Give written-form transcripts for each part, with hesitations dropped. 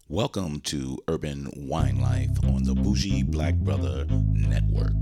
Welcome to Urban Wine Life on the Bougie Black Brother Network.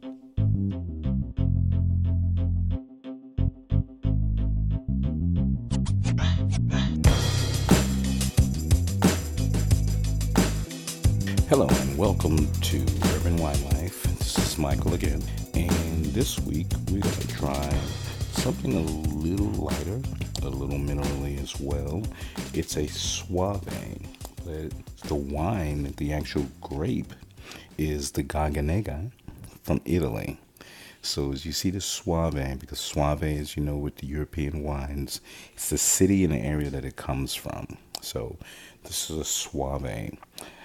Hello and welcome to Urban Wine Life. This is Michael again, and this week we're going to try something a little lighter, a little minerally as well. It's a Soave. The wine, the actual grape, is the Garganega from Italy. So as you see the Soave, because Soave, as you know, with the European wines, it's the city and the area that it comes from. So this is a Soave.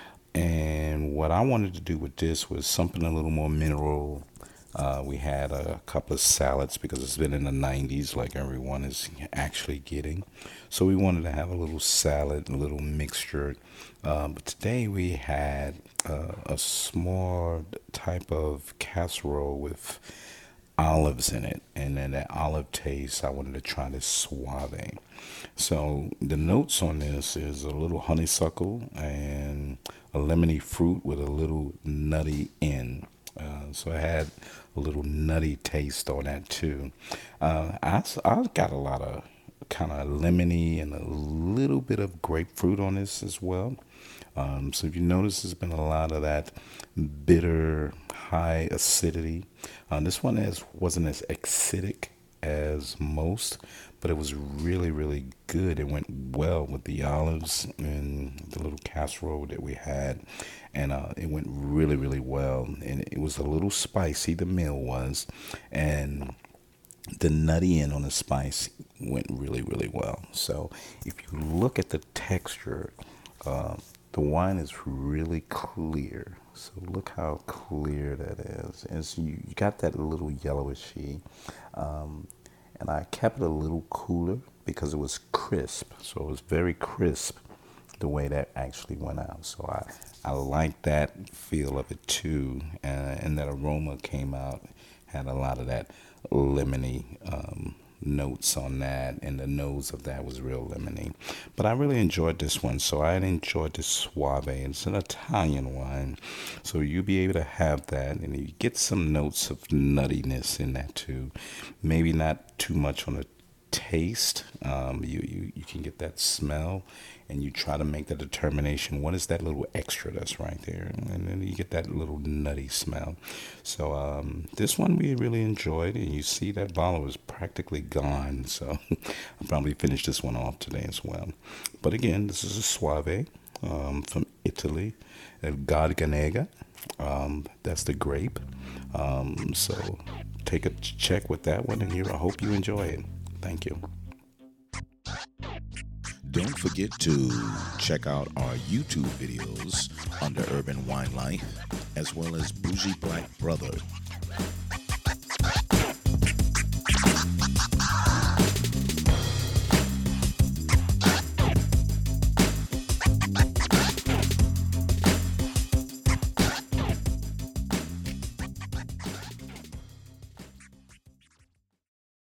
And what I wanted to do with this was something a little more mineral. We had a couple of salads because it's been in the 90s, like everyone is actually getting. So we wanted to have a little salad, a little mixture. But today we had a small type of casserole with olives in it, and then that olive taste, I wanted to try this Suave. So the notes on this is a little honeysuckle and a lemony fruit with a little nutty so I had a little nutty taste on that too. I got a lot of kind of lemony and a little bit of grapefruit on this as well. So if you notice, there's been a lot of that bitter, high acidity. This one wasn't as acidic as most, but it was really, really good. It went well with the olives and the little casserole that we had, and it went really, really well. And it was a little spicy, the meal was, and the nutty end on the spice went really, really well. So if you look at the texture, uh, the wine is really clear. So look how clear that is. And so you got that little yellowishy. Um, and I kept it a little cooler because it was crisp. So it was very crisp the way that actually went out. So I like that feel of it too. And that aroma came out, had a lot of that lemony notes on that, and the nose of that was real lemony. But I really enjoyed this one, so I enjoyed this Suave. It's an Italian wine, so you'll be able to have that, and you get some notes of nuttiness in that too. Maybe not too much on the taste. You can get that smell, and you try to make the determination what is that little extra that's right there, and then you get that little nutty smell. So this one we really enjoyed, and you see that bottle is practically gone. So I'll probably finish this one off today as well. But again, this is a Suave from Italy, El Garganega. That's the grape. So take a check with that one, and I hope you enjoy it. Thank you. Don't forget to check out our YouTube videos under Urban Wine Life, as well as Bougie Black Brother